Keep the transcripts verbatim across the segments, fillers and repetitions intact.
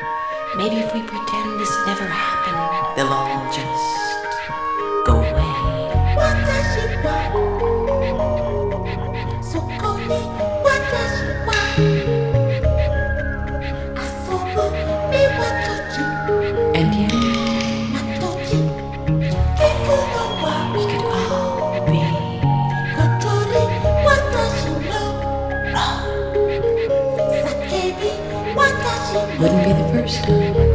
Maybe if we pretend this never happened, they'll all just go away. And yet, we could all be wrong. Wouldn't be the first time.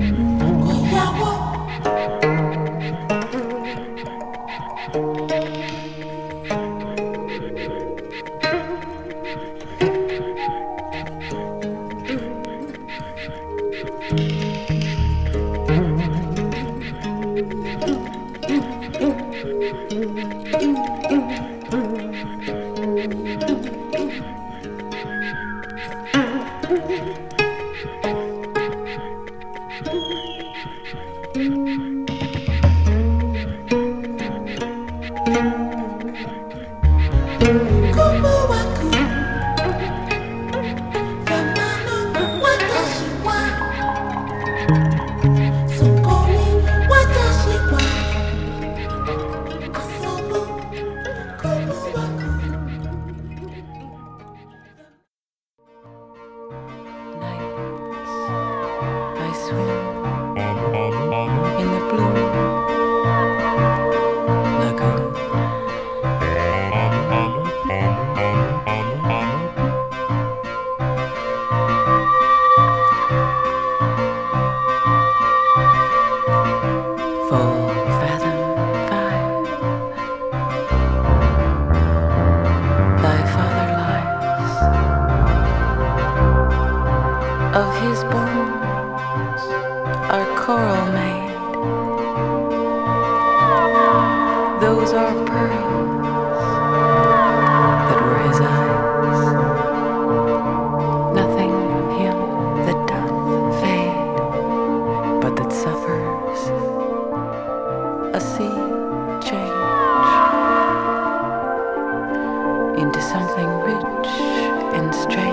Of his bones are coral made. Those are pearls that were his eyes. Nothing of him that doth fade, but that suffers a sea change into something rich and strange.